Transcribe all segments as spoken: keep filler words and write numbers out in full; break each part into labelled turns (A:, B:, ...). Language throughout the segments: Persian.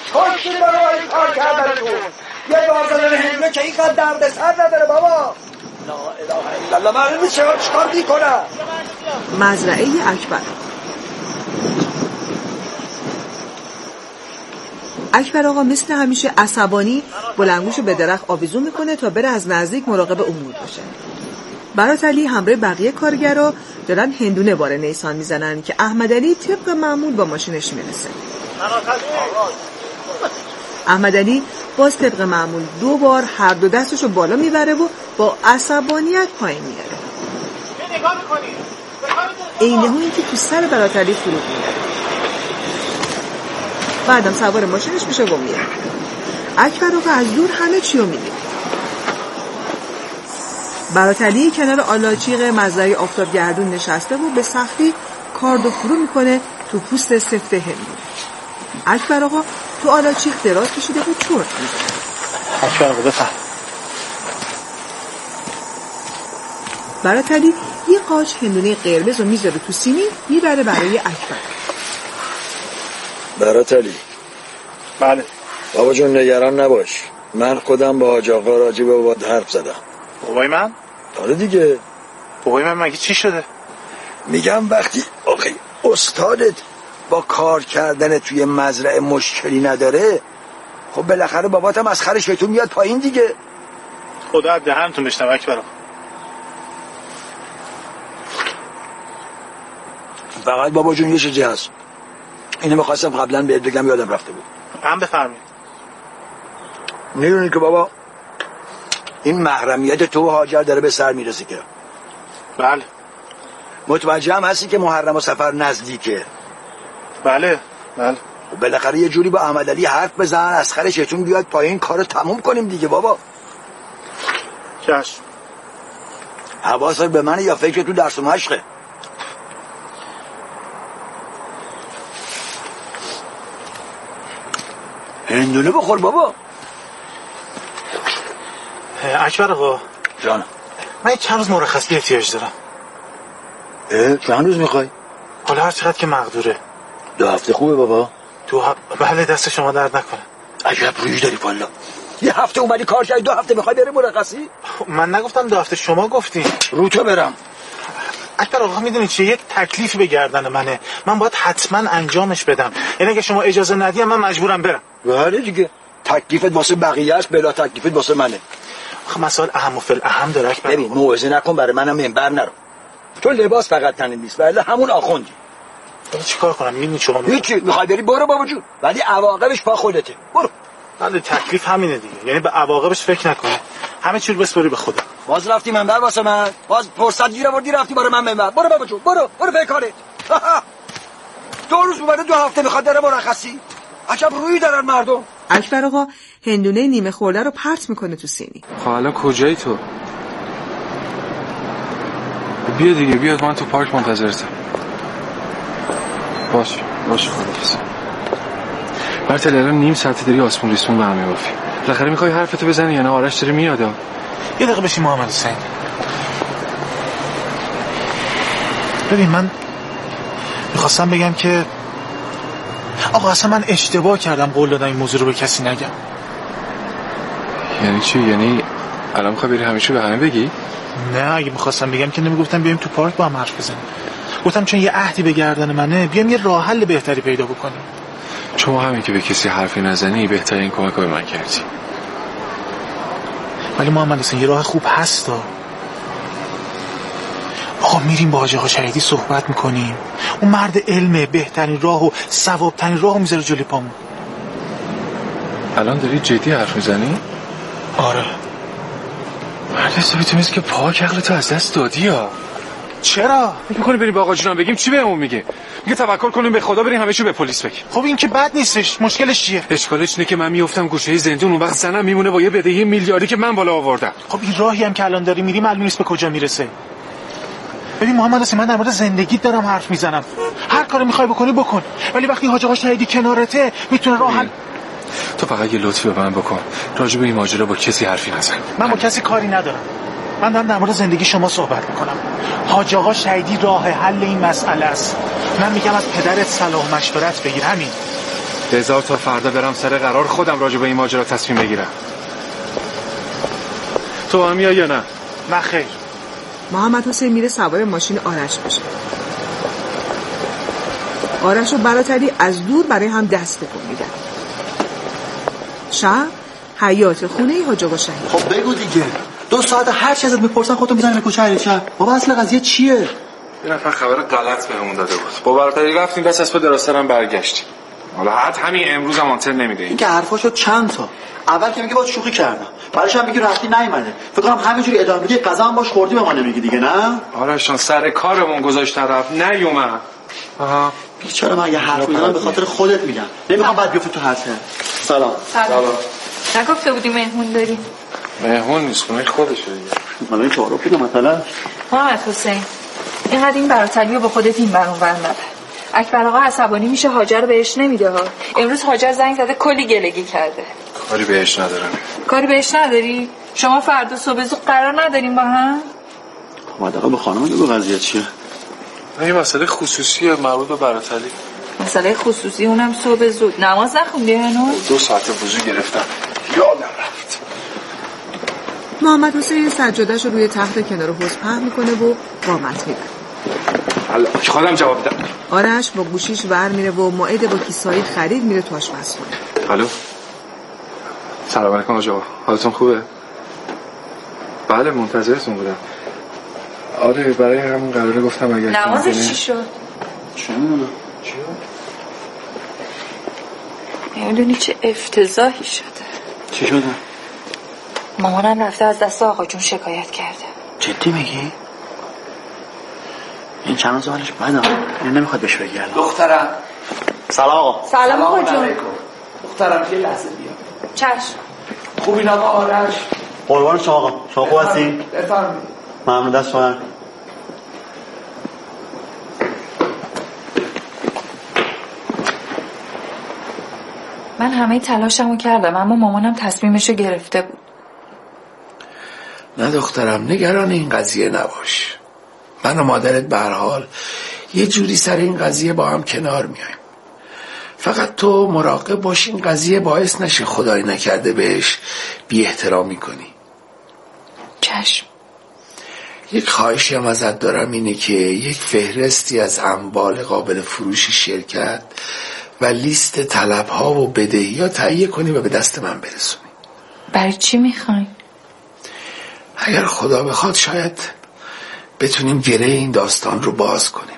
A: خوشی برای کار کردنتون. یه بازار هندونه که اینقدر درد سر نداره بابا. لا اله الا الله. من میشه چیکار میکنم؟
B: مزرعه اکبر. اکبر آقا مثل همیشه عصبانی بلندگوشو به درخت آویزون میکنه تا بره از نزدیک مراقب امور باشه. براتعلی همراه بقیه کارگرا دارن هندونه بار نیسان میزنن که احمدعلی طبق معمول با ماشینش میرسه. احمدعلی باز طبق معمول دو بار هر دو دستشو بالا میبره و با عصبانیت پایین میاره.
C: نگاه میکنی؟
B: اینه هایی که تو سر براتعلی فرود میاره. بعدم سوار ماشینش میشه و میره. اکبر آقا از دور همه چیو میده. براتعلی کنار آلاچیق مزرعه آفتابگردون نشسته و به سختی کاردو فرو میکنه تو پوست سفت هندونه. اکبر آقا تو آلاچیق دراز کشیده و چرت میزنه.
C: اکبر آقا بفهم.
B: براتعلی یه قاچ هندونه قرمز رو میذاره تو سینی میبره برای اکبر.
A: براتعلی.
C: بله
A: بابا جون نگران نباش، من خودم با حاج آقا راجع به بابات حرف زدم.
C: بابای من؟
A: آره دیگه.
C: بابای من مگه چی شده؟
A: میگم وقتی آخه استادت با کار کردن توی مزرعه مشکلی نداره، خب بالاخره باباتم از خر شیطون میاد پایین دیگه.
C: خدا از دهنتون بشنوه اکبر.
A: فقط بابا جون یه چیزی هست، اینو میخواستم قبلا بهت بگم یادم رفته بود.
C: هم بفرمایید.
A: میدونی که بابا این محرمیت تو و هاجر داره به سر میرسه که؟
C: بله.
A: متوجه هم هستی که محرم و سفر نزدیکه؟
C: بله بله.
A: بالاخره یه جوری با احمدعلی حرف بزن از خر شیطون بیاد پایین، کارو تموم کنیم دیگه بابا.
C: چشم.
A: حواست به منه یا فکر تو درس و مشقه؟ هندونه بخور بابا.
C: اکبر آقا
A: جانم،
C: من چند روز مرخصی احتیاج دارم.
A: اه چند روز میخوای؟
C: حالا هر چقدر که مقدوره.
A: دو هفته خوبه بابا؟
C: دو هفته؟ بله دست شما درد نکنه.
A: عجب رویی داری والا. یه هفته اومدی کار کردی دو هفته میخوای بری مرخصی؟
C: من نگفتم دو هفته، شما گفتین.
A: رو تو برم.
C: اکبر آقا میدونی چیه؟ یه تکلیفی به گردن منه، من باید حتما انجامش بدم. یعنی اگه شما اجازه ندید من مجبورم برم.
A: بله دیگه، تکلیفت واسه بقیه است، بلا تکلیفت واسه منه.
C: آخه مسائل اهم و فل اهم داره اکبر.
A: ببین موعظه نکن برای منم منبر نرو. تو لباس فقط تنت نیست، ولی همون آخوندی.
C: من چیکار کنم؟ میدونی شما
A: هیچی، میخوای بری برو بابا جون، ولی عواقبش پا خودته. برو.
C: من تکلیف همینه دیگه، یعنی به عواقبش فکر نکنه، همه چی رو بسپاری به خدا.
A: باز رفتی منبر واسه من، باز فرصت گیر آوردی رفتی برای من منبر. برو بابا جون، برو برو به کارت. دو روز اومده دو هفته میخواد بره مرخصی. عجب رویی دارن مردم.
B: اکبر آقا هندونه نیمه خورده رو پرت میکنه تو سینی.
D: خب الان کجایی تو؟ بیا دیگه، بیا من تو پارک منتظرتم. باش باش خلاص. براتعلی الان نیم ساعت داری آسمون ریسمون برمی بافی. بالاخره میخوای حرفتو بزنی یا نه؟ آرش داره میاد. یه
C: دقیقه بشی محمد حسین. ببین من میخواستم بگم که آقا اصلا من اشتباه کردم قول دادم این موضوع رو به کسی نگم.
D: یعنی چی؟ یعنی الان میخوای بری همیشه به همه بگی؟
C: نه اگه میخواستم بگم که نمیگفتم بیایم تو پارک با هم حرف بزنیم. گفتم چون یه عهدی به گردن منه بیام یه راه حل بهتری پیدا بکنیم.
D: شما همین که به کسی حرفی نزنی بهترین کمک به من کردی.
C: ولی محمد حسین یه راه خوب هست. آقا میریم با حاج آقا شهیدی صحبت میکنیم، اون مرد علمه، بهترین راه و ثوابترین راه رو میذاره جلوی پامون.
D: الان داری جدی حرف میزنی؟
C: آره.
D: مرد حسابی تو میزی که پاک عقلتو از دست دادی ها.
C: چرا؟
D: میکنی بریم با آقا جونم بگیم چی بهمون میگه؟ میگه توکل کنیم به خدا بریم همه چی به پلیس بگیم.
C: خب این که بد نیستش، مشکلش چیه؟
D: اشکالش اینه که من میافتم گوشه زندون، اون وقت زنم میمونه با یه بدهی میلیاردی که من بالا آوردم.
C: خب این راهی هم که الان داری میری معلوم نیست به کجا میرسه. ببین محمد حسین من در مورد زندگیت دارم حرف میزنم، هر کاری میخوای بکنی بکن، ولی وقتی حاج آقا شهیدی کنارته میتونه راه حل.
D: تو فقط یه لطفی به من بکن، راجع به این ماجرا با کسی حرفی نزن.
C: من با کسی کاری ندارم، من دارم در مورد زندگی شما صحبت میکنم. حاج آقا شهیدی راه حل این مسئله است. من میگم از پدرت صلاح مشورت بگیر. همین.
D: هزار تا فردا برم سر قرار خودم راجع به این ماجرا تصمیم بگیرم. تو هم یا نه؟
C: نه خیر.
B: محمد حسین میره سوار ماشین آرش بشه. آرش و برادری از دور برای هم دست تکون میدن. شب حیاط خونه حاج آقا شهید.
E: خب بگو دیگه. دو ساعت هر چی ازت میپرسن خودتو میزنی به کوچه علی شب. بابا اصل قضیه چیه؟
D: یه نفر خبر غلط بهمون داده بود. با برادری رفتیم بس از پا دراسترم برگشتیم. حالا حد همین امروز هم آنتن نمیده.
E: این که حرفاشو چند تا. اول که میگه باید شوخی کردم. بعدش هم میگه رفتی نیومده. فکر کنم همینجوری ادامه بدی قضا هم باش خوردی به ما نمیگی دیگه نه؟
D: آرشان سر کارمون گذاشت طرف نیومد. آها.
E: بیچاره من یه حرف میزنم به خاطر خودت میگم. نمیخوام بعد بیفته تو حرفه. سلام.
F: سلام. نگفته بودی مهمون داریم؟
D: مهمون نیست خونه خودشه دیگه.
E: من این تعارف بودم مثلا.
F: محمد حسین اینقدر این براتلی رو با خودت این برون ور نبر. اکبر آقا عصبانی میشه هاجر بهش نمیده ها. امروز هاجر زنگ زده کلی گلگی کرده.
D: کاری بهش ندارم.
F: کاری بهش نداری؟ شما فردا صبح زود قرار نداریم با هم؟
E: حداقل به خانم بگو قضیه چیه؟
D: این مسئله خصوصیه مربوط به براتلی.
F: مسئله خصوصی اونم صبح زود. نماز نخوندی هنوز؟
D: دو ساعت وضو گرفتم. یادم رفت.
B: محمد حسین سجاده‌اش رو روی تخت کنار حوض پهن میکنه و قامت میده.
D: حالا خودم جواب بدم.
B: آرش با گوشیش ور میره و موعد با کیسایی خرید میره تو آشپزخونه.
D: الو. سلام علیکم آقا. حالتون خوبه؟ بله منتظرتون بودم. آره برای همون قراره گفتم اگر
F: نمازش چی شد؟
E: چه میدونم؟
D: چی؟
F: میدونی چه افتضاحی شده.
E: چی شده؟
F: مامانم رفته از دست آقا جون شکایت کرده.
E: جدی میگی؟ این چند روز حالش بده. این نمیخواد بهش بگی الان.
A: دخترم
E: سلام آقا.
F: سلام آقا جون.
A: دخترم یه لحظه بیا.
F: چشم.
A: خوبین آقا آرش؟
E: قربان شما آقا. شما خوب هستین؟
A: بفرمایید.
E: ممنون دست شما.
F: من همه تلاشمو کردم اما مامانم تصمیمشو گرفته بود.
G: نه دخترم نگران این قضیه نباش. من و مادرت به هر حال یه جوری سر این قضیه با هم کنار میایم. فقط تو مراقب باش این قضیه باعث نشه خدای نکرده بهش بی احترامی کنی.
F: چشم.
G: یک خواهشی هم ازت دارم اینه که یک فهرستی از اموال قابل فروش شرکت و لیست طلب‌ها و بدهی‌ها تهیه کنی و به دست من برسونی.
F: برای چی میخواین؟
G: اگر خدا بخواد شاید بتونیم گره این داستان رو باز کنیم.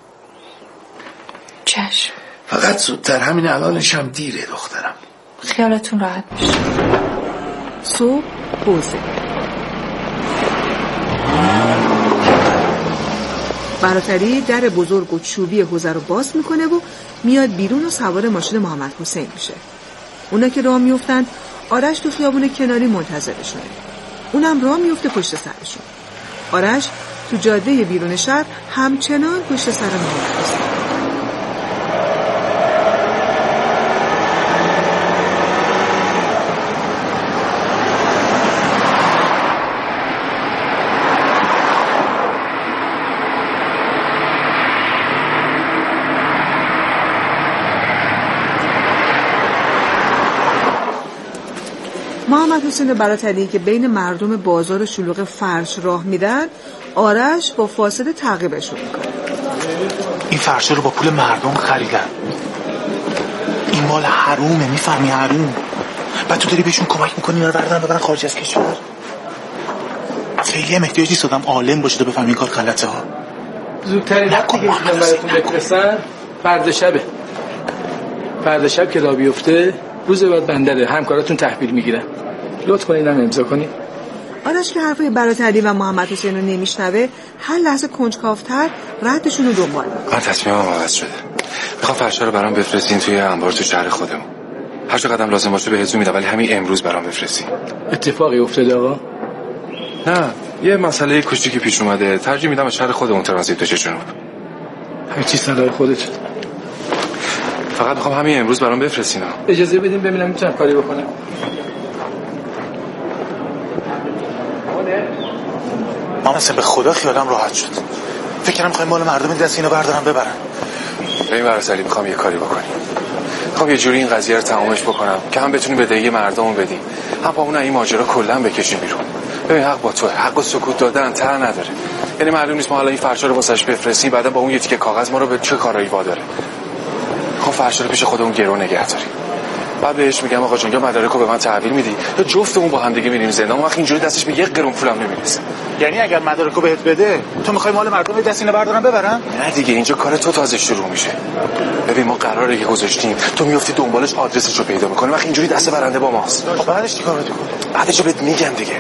F: چشم.
G: فقط زودتر، همین الانش هم دیره دخترم.
F: خیالتون راحت باشه.
B: صبح حوزه. برادری در بزرگ و چوبی حوزه رو باز میکنه و میاد بیرون و سوار ماشین محمد حسین میشه. اونا که راه میفتن آرش تو خیابون کناری منتظرشونه. اونم راه میفته پشت سرشون. آرش تو جاده بیرون شهر همچنان پشت سر محمد حسین. محمد حسین براتری که بین مردم بازار شلوغ فرش راه میرن، آرش با فاصله تعقیبشون میکنه.
C: این فرش رو با پول مردم خریدن. این مال حرومه، میفهمی؟ حروم. بعد تو داری بهشون کمک میکنی اینا رو بردن ببرن خارج از کشور. خیلی هم احتیاج نیست آدم عالم باشه تا بفهمی این کار غلطه ها.
H: زودترین وقتی که میتونم براتون بفرستن فردا شبه. فردا شب که راه بیفته روز بعد بندره همکاراتون تحویل میگیرن. لطف کنید هم امضا کنید.
B: آرش که حرفای برادری و محمد حسین رو نمیشنوه، هر لحظه کنجکاوتر ردشون رو دنبال میکنه.
D: من تصمیمم عوض شده. میخوام فرشا رو برام بفرستین توی انبار تو شهر خودمون. هر چه قدم لازم باشه بهتون میدم ولی همین امروز برام بفرستین.
H: اتفاقی افتاده آقا؟
D: نه، یه مسئله کوچیکی پیش اومده. ترجیح میدم از شهر خودمون ترانزیت بشه جنوب.
H: همین چیز صلاح خودت.
D: فقط میخوام همین امروز برام بفرستین.
H: اجازه بدین ببینم میتونم کاری بکنم.
C: من مثلا به خدا خیالم راحت شد. فکر کنم میخوایم مال مردم دست اینو بردارن ببرن.
D: ببین برادری میخوام یه کاری بکنی. میخوام یه جوری این قضیه رو تمامش بکنم که هم بتونیم بدهی مردمو بدیم، هم با اون این ماجرا کلا بکشیم بیرون. ببین حق با توه، حق و سکوت دادن ته نداره. یعنی معلوم نیست ما حالا این فرشا رو واسش بفرستیم بعدا با اون یه تیکه کاغذ ما رو به چه کارایی واداره. خب فرشا رو پیش خودمون گرو نگه داریم. بعد بهش میگم آقا جون یا مدارکو به من تحویل میدی یا جفتمون با هم دیگه میریم زندان. اون وقت اینجوری دستش به یک قرون پولم نمیرسه.
C: یعنی اگر مدارکو بهت بده تو میخوای مال مردم به دست اینا بردارن ببرن؟
D: نه دیگه، اینجا کار تو تازه شروع میشه. ببین ما قراره که گذاشتیم تو میافتی دنبالش، آدرسش رو پیدا میکنی، وقت اینجوری دست برنده با ماست.
C: خب بعدش چیکار میکنی؟
D: بعدش رو بهت میگم دیگه.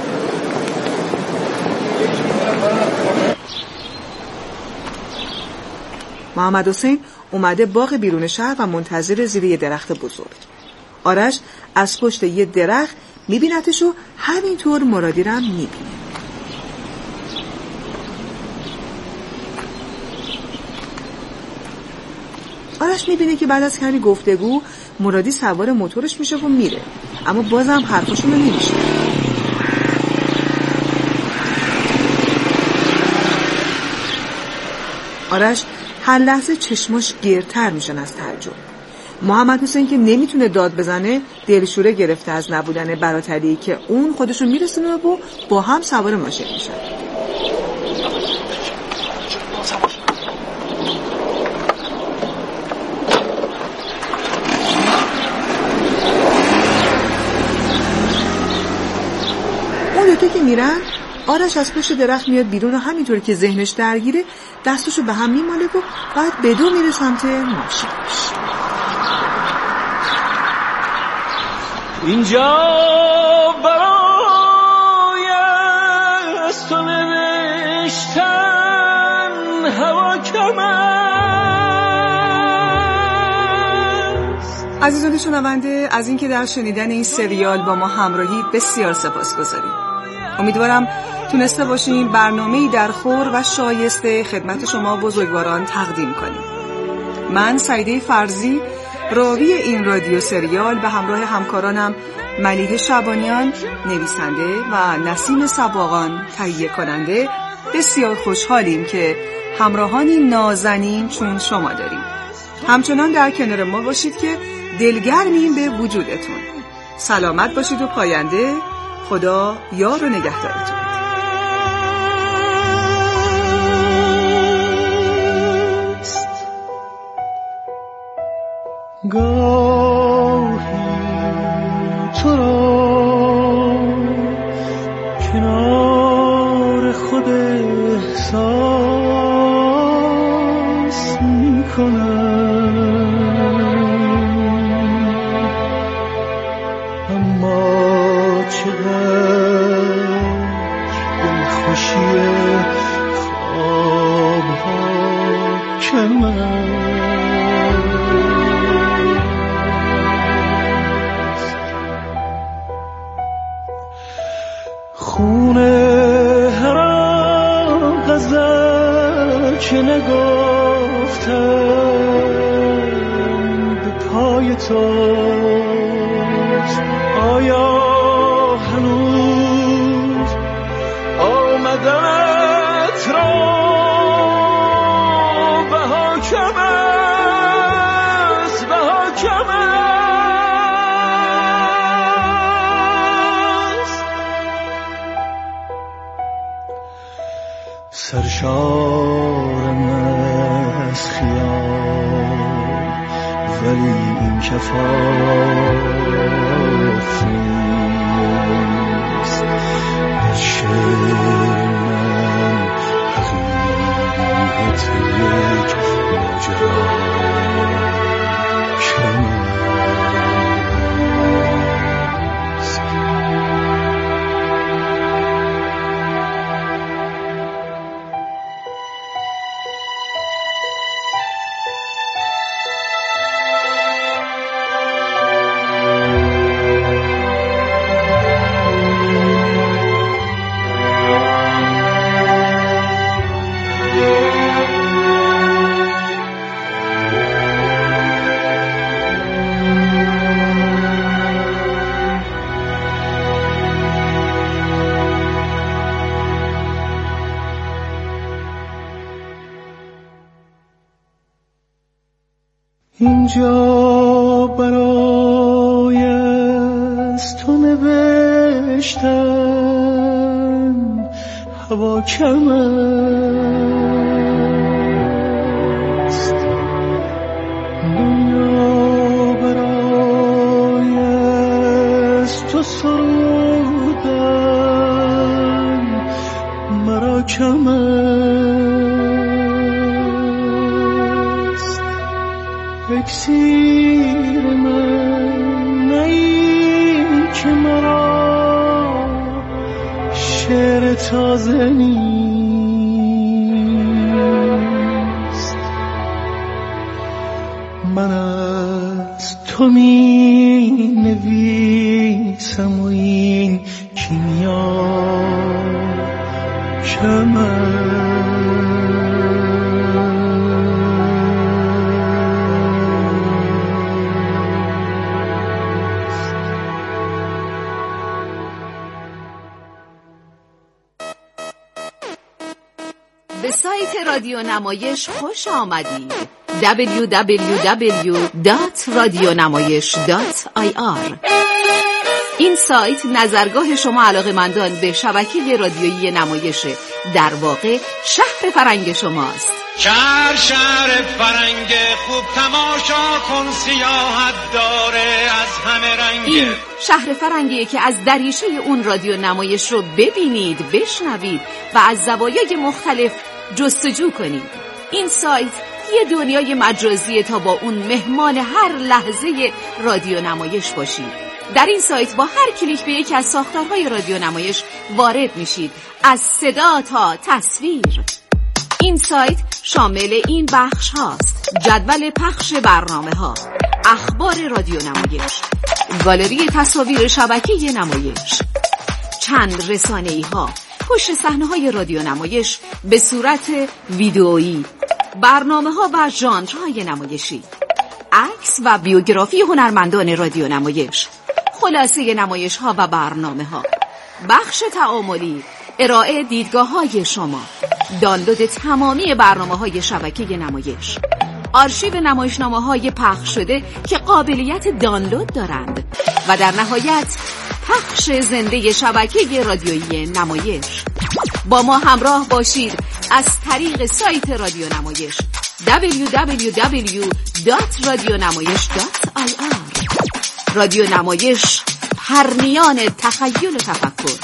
B: محمد حسین اومده باغ بیرون شهر و منتظر زیر یه درخت بزرگ. آرش از پشت یه درخت میبینتش و همینطور مرادی رو هم میبینه. آرش میبینه که بعد از کمی گفتگو مرادی سوار موتورش میشه و میره، اما بازم حرفاشون رو نمیشه. آرش هر لحظه چشماش گرتر میشن از تعجب. محمد حسین که نمیتونه داد بزنه دلشوره گرفته از نبودن براتری که اون خودشون میرسونه و با هم سوار ماشین میشن. اون دوتا که میرن، آرش از پشت درخت میاد بیرون و همینطور که ذهنش درگیره دستشو به هم میماله و بعد به دو میره سمت ماشینش.
I: اینجا برای از تو نوشتن هوا کم است.
B: عزیزان شنونده، از اینکه در شنیدن این سریال با ما همراهید بسیار سپاسگزاریم. امیدوارم تونسته باشیم برنامه‌ای در خور و شایسته خدمت شما بزرگواران تقدیم کنیم. من سعیده فرزی، راوی این رادیو سریال، به همراه همکارانم ملیحه شعبانیان نویسنده و نسیم سباقان تهیه کننده بسیار خوشحالیم که همراهانی نازنین چون شما داریم. همچنان در کنار ما باشید که دلگرمیم به وجودتون. سلامت باشید و پاینده. خدا یار و نگهدارتون.
I: گاهی تو را کنار خود احساس می کنم، اما چقدر دلخوشی خوابها کم است. خونه هر غزل که نگفتم به پای توست، آیا هنوز آمدنت را بها کم است، بها کم است. سرشارم از خیال ولی این کفاف نیست. در شعر من حقیقت یک ماجرا کم است. اینجا از تو نوشتن هوا کم است، دنیا برای از تو سرودن مرا کم است. اکسیر من نئی که مرا شعر تازه نیست، من از تو می نویسم و این کیمیا کم است.
J: به سایت رادیو نمایش خوش آمدید. دبلیو دبلیو دبلیو دات رادیونمایش دات آی آر. این سایت نظرگاه شما علاقه‌مندان به شبکه رادیویی نمایش، در واقع شهر فرنگ شماست.
K: شهر شهر فرنگ خوب تماشا کن، سیاحت داره از همه رنگ.
J: این شهر فرنگیه که از دریچه اون رادیو نمایش رو ببینید، بشنوید و از زوایای مختلف جستجو کنید. این سایت یه دنیای مجازیه تا با اون مهمان هر لحظه رادیو نمایش باشید. در این سایت با هر کلیک به یکی از ساختارهای رادیو نمایش وارد میشید، از صدا تا تصویر. این سایت شامل این بخش هاست: جدول پخش برنامه ها، اخبار رادیو نمایش، گالری تصاویر شبکه نمایش، چند رسانه‌ای ها، پشت صحنه های رادیو نمایش به صورت ویدئویی، برنامه ها و ژانرهای نمایشی، عکس و بیوگرافی هنرمندان رادیو نمایش، خلاصه نمایش ها و برنامه ها، بخش تعاملی، ارائه دیدگاه های شما، دانلود تمامی برنامه های شبکه نمایش، آرشیو نمایشنامه های پخش شده که قابلیت دانلود دارند و در نهایت پخش زنده شبکه رادیویی نمایش. با ما همراه باشید از طریق سایت رادیو نمایش دبلیو دبلیو دبلیو دات رادیونمایش دات آی آر. رادیو نمایش، پرنیان تخیل و تفکر.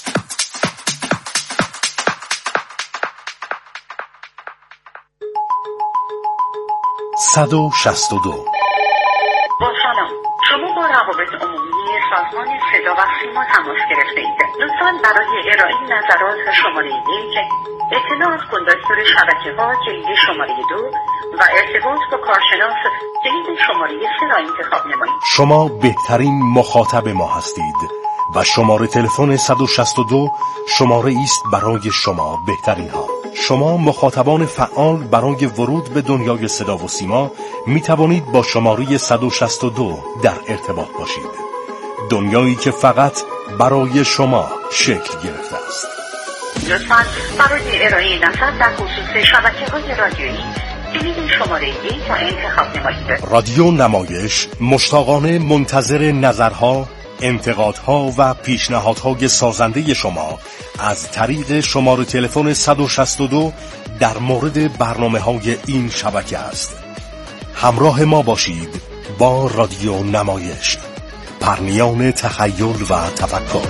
L: صد و شصت و دو.
M: با سلام، شما با روابط عمومی سازمان صدا و سیما تماس گرفته اید. لطفاً برای ارائه نظرات شماره یک، اطلاعات کن دستور شبکه ها جلد شماره دو و ارتباط با کارشناس جلد شماره سه را انتخاب نمایید.
L: شما بهترین مخاطب ما هستید و شماره تلفن صد و شصت و دو شماره است برای شما بهترین ها. شما مخاطبان فعال برای ورود به دنیای صدا و سیما می توانید با شماره صد و شصت و دو در ارتباط باشید. دنیایی که فقط برای شما شکل گرفته است.
M: لطفاً برای ارائه نظر در خصوص شبکه‌های رادیویی جلد شماره یک را انتخاب نمایید.
L: رادیو نمایش مشتاقانه منتظر نظرها، انتقادها و پیشنهادهای سازنده شما از طریق شماره تلفن صد و شصت و دو در مورد برنامه‌های این شبکه است. همراه ما باشید با رادیو نمایش، پرنیان تخیل و تفکر.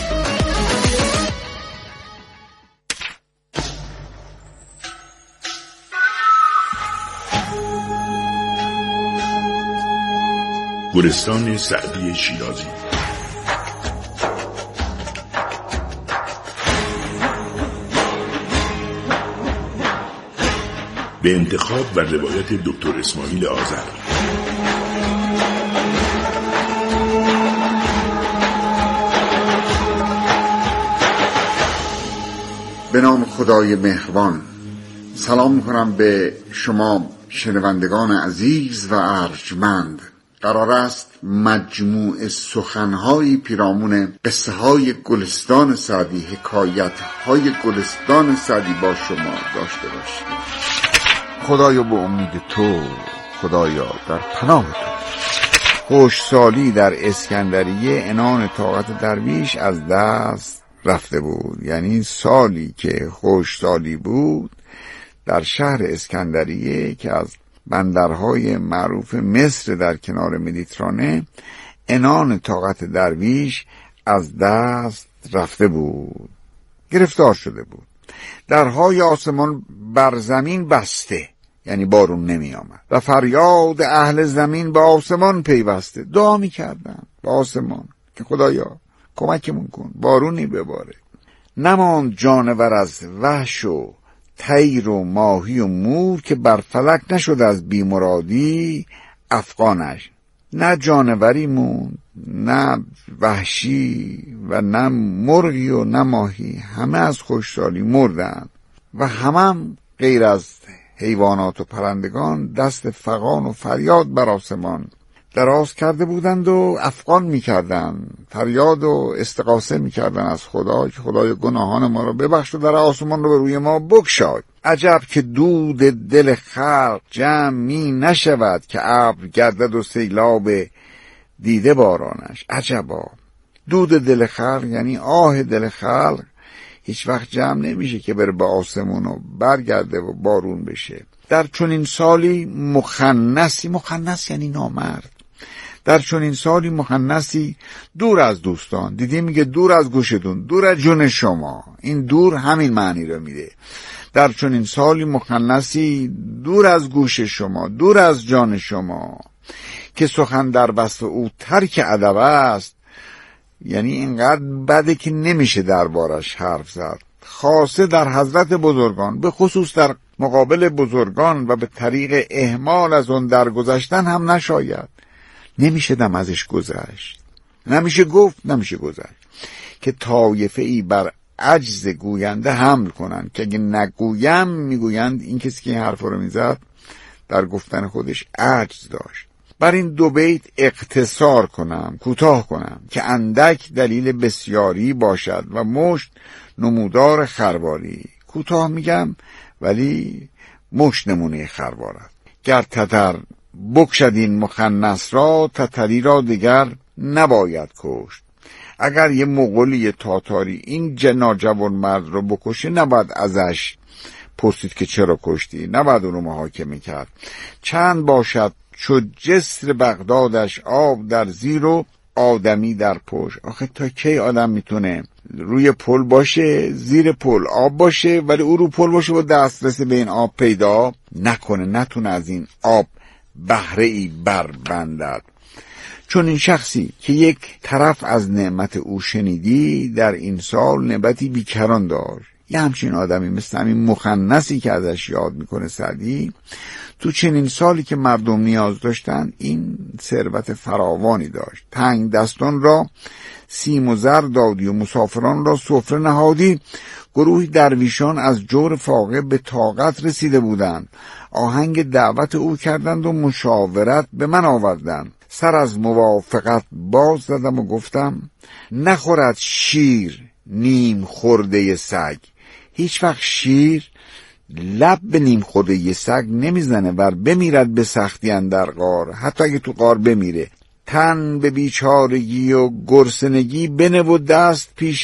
N: گلستان سعدی شیرازی. به انتخاب و روایت دکتر اسماعیل آذر.
O: به نام خدای مهربان. سلام میکنم به شما شنوندگان عزیز و ارجمند. قرار است مجموع سخنهای پیرامون قصه های گلستان سعدی، حکایت های گلستان سعدی با شما داشته باشیم. خدایا به امید تو، خدایا در پناه تو. خشکسالی در اسکندریه عنان طاقت درویش از دست رفته بود. یعنی سالی که خشکسالی بود در شهر اسکندریه که از بندرهای معروف مصر در کنار مدیترانه، عنان طاقت درویش از دست رفته بود، گرفتار شده بود. درهای آسمان بر زمین بسته، یعنی بارون نمی آمد و فریاد اهل زمین به آسمان پیوسته. دعا می کردن به آسمان که خدایا کمکمون کن، بارونی بباره. نماند جانور از وحش و طیر و ماهی و مور که بر فلک نشد از بیمرادی افغانش. نه جانوری موند، نه وحشی و نه مرغی و نه ماهی، همه از خشکسالی مردن و همه هم غیر از حیوانات و پرندگان دست فغان و فریاد بر آسمان دراز کرده بودند و افغان میکردند، فریاد و استغاثه میکردند از خدا که خدای گناهان ما را ببخش و در آسمان رو به روی ما بگشای. عجب که دود دل خلق جمع می نشود که ابر گردد و سیلاب دیده بارانش. عجبا، دود دل خلق یعنی آه دل خلق هیچ وقت جمع نمیشه که بره به آسمون و برگرده و بارون بشه. در چنین سالی مخنثی، مخنث یعنی نامرد، در چنین سالی مخنثی دور از دوستان، دیدی میگه دور از گوشتون، دور از جون شما، این دور همین معنی رو میده. در چنین سالی مخنثی دور از گوش شما، دور از جان شما، که سخن در وصف او ترک ادب است، یعنی اینقدر بده که نمیشه دربارش حرف زد. خاصه در حضرت بزرگان، به خصوص در مقابل بزرگان و به طریق اهمال از اون درگذشتن هم نشاید. نمیشه دم ازش گذشت، نمیشه گفت، نمیشه گذشت که طایفه ای بر عجز گوینده حمل کنن که اگه نگویم میگویند این کسی که این حرف رو میزد در گفتن خودش عجز داشت. بر این دو بیت اقتصار کنم، کوتاه کنم که اندک دلیل بسیاری باشد و مشت نمودار خرواری. کوتاه میگم ولی مشت نمونه خروارد. گر تتر بکشد این مخنث را، تتری را دیگر نباید کشت. اگر یه مغولی تاتاری این ناجوان مرد رو بکشه، نباید ازش پرسید که چرا کشتی، نباید اون رو محاکمه کرد. چند باشد چو جسر بغدادش آب در زیر و آدمی در پشت. آخه تا کی آدم میتونه روی پل باشه، زیر پل آب باشه، ولی او رو پل باشه و دسترسی به این آب پیدا نکنه، نتونه از این آب بهره ای بربندد. چون این شخصی که یک طرف از نعمت او شنیدی در این سال نعمتی بیکران داشت. یه همچین آدمی مثل همین مخنثی که ازش یاد میکنه سعدی، تو چنین سالی که مردم نیاز داشتن این ثروت فراوانی داشت. تنگ دستان را سیم و زر دادی و مسافران را سفره نهادی. گروهی درویشان از جور فاقه به طاقت رسیده بودند. آهنگ دعوت او کردند و مشاورت به من آوردند. سر از موافقت باز زدم و گفتم نخورد شیر نیم خورده سگ. هیچ وقت شیر لب به نیم خورده ی سگ نمیزنه ور بمیرد به سختی اندر غار. حتی اگه تو غار بمیره. تن به بیچارگی و گرسنگی بنه و دست پیش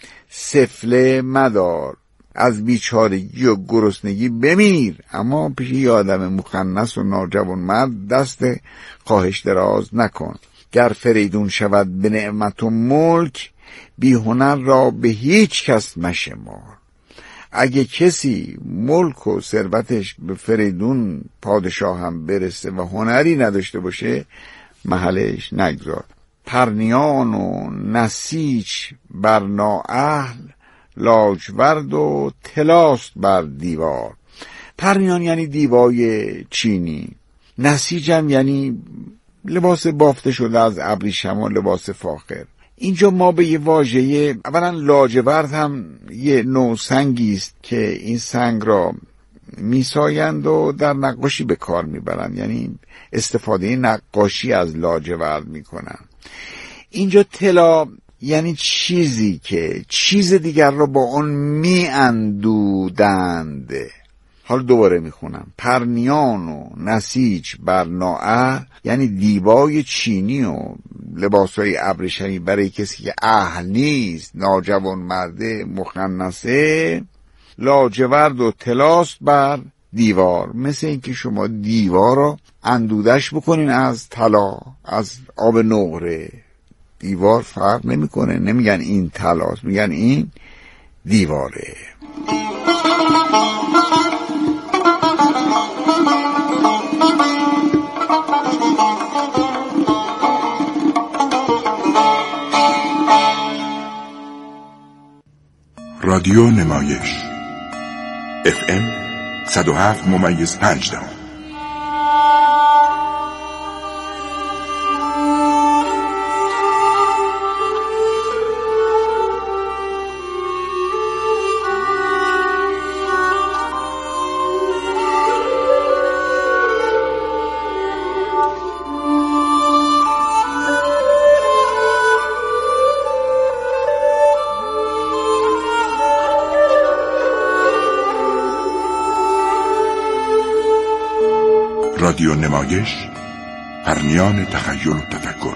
O: سفله مدار. از بیچارگی و گرسنگی بمیر، اما پیش یه آدم مخنث و ناجوان مرد دست خواهش دراز نکن. گر فریدون شود به نعمت و ملک، بی هنر را به هیچ کس مشمار. اگه کسی ملک و ثروتش به فریدون پادشاه هم برسه و هنری نداشته باشه، محلش نگذار. پرنیان و نسیج بر نااهل، لاجورد و تلاست بر دیوار. پرنیان یعنی دیوای چینی، نسیجم یعنی لباس بافته شده از ابریشم و لباس فاخر. اینجا ما به یه واژه، اولا لاجورد هم یه نوع سنگی است که این سنگ را میسایند و در نقاشی به کار میبرند، یعنی استفاده نقاشی از لاجورد میکنن. اینجا طلا یعنی چیزی که چیز دیگر را با اون میاندودند. حال دوباره میخونم: پرنیان و نسیج بر نااهل، یعنی دیبای چینی و لباسای ابریشمی برای کسی که اهل نیست، ناجوان مرده مخنثه، لاجورد و طلاست بر دیوار. مثل اینکه شما دیوار رو اندودش بکنین از طلا، از آب نقره. دیوار فرق نمیکنه، نمیگن این طلاست، میگن این دیواره.
N: رادیو نمایش اف ام صد و هفت ممیز پنج دهم. رادیو نمایش، پرنیان تخیل و تفکر.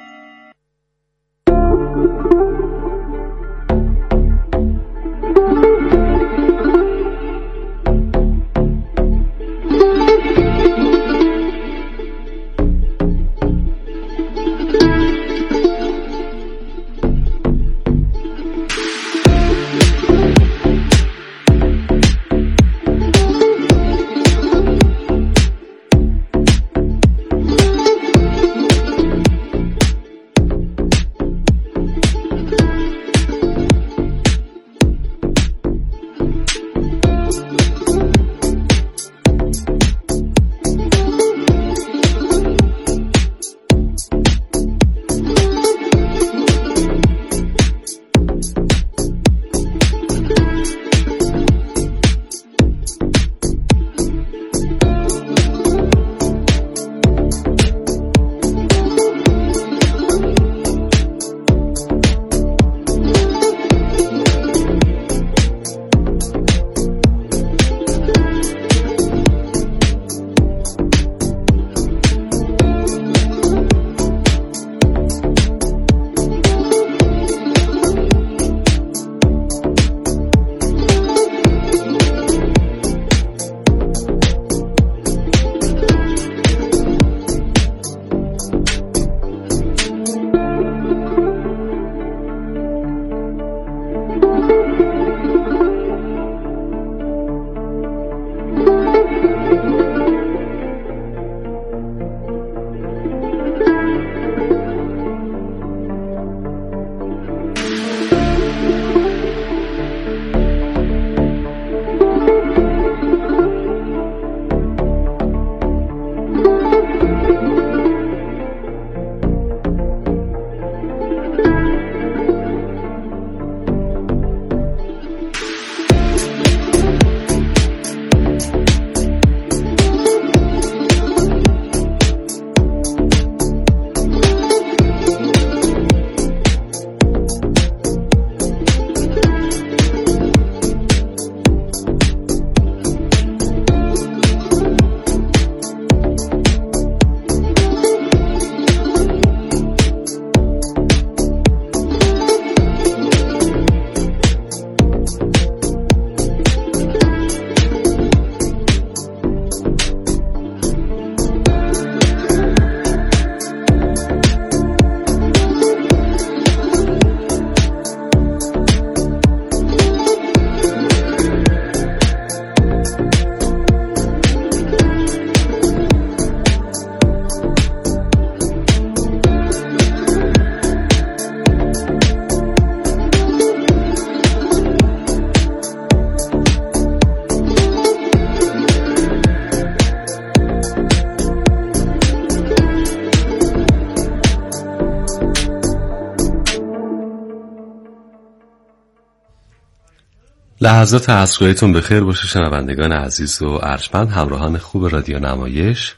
P: لحظات عصرهایتون بخیر باشه شنوندگان عزیز و ارجمند، همراهان خوب رادیو نمایش.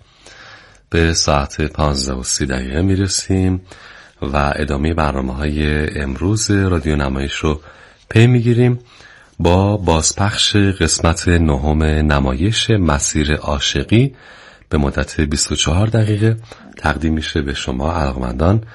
P: به ساعت پانزده و سی دقیقه میرسیم و ادامه برنامه های امروز رادیو نمایش رو پی میگیریم. با بازپخش قسمت نهم نمایش مسیر عاشقی به مدت بیست و چهار دقیقه تقدیم میشه به شما علاقمندان